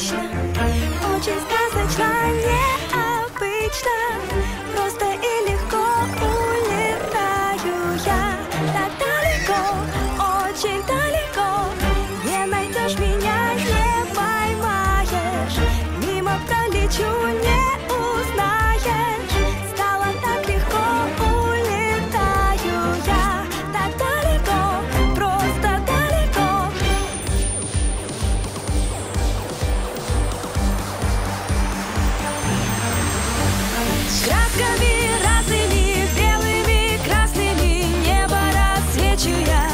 необычно, очень сказочно, необычно. Просто и легко улетаю я. Так далеко, очень далеко. Не найдешь меня, не поймаешь. Мимо пролечу, не узнаешь. Стало так легко, улетаю я. Так далеко, просто далеко. Красками разными, белыми, красными, небо рассвечу я.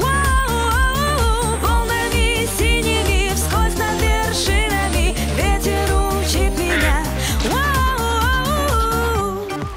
Вау, волнами синими, вскользь над вершинами, ветер учит меня. Вау.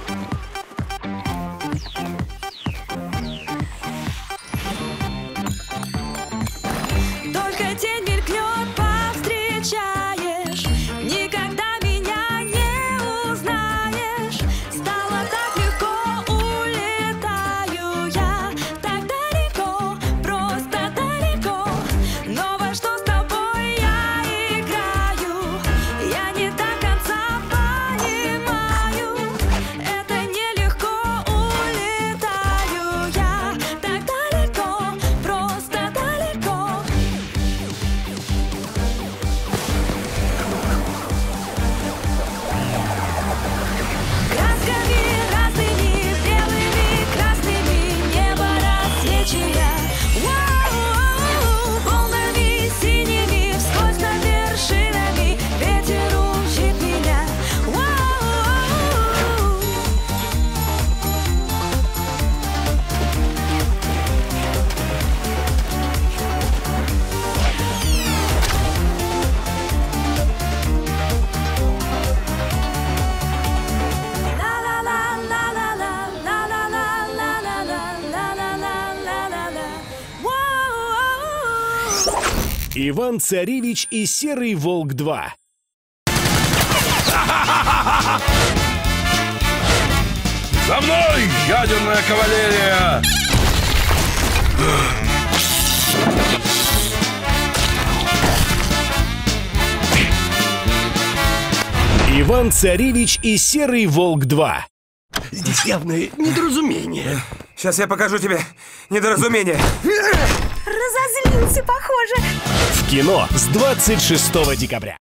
Только тень мелькнет, повстречаешь, никогда меня не узнаешь. Стало так легко, улетаю я. Так далеко, просто далеко. Но во что с тобой я играю, я не до конца понимаю. Это нелегко, улетаю я. Так далеко, просто далеко. Красками разными, белыми, красными, небо рассвечу я. Вау, волнами синими, вскользь над вершинами, ветер учит меня. Вау. Иван-Царевич и Серый Волк 2. За мной, ядерная кавалерия! Иван-Царевич и Серый Волк 2. Здесь явное недоразумение. Сейчас я покажу тебе недоразумение. Разозлился, похоже. В кино с 26 декабря.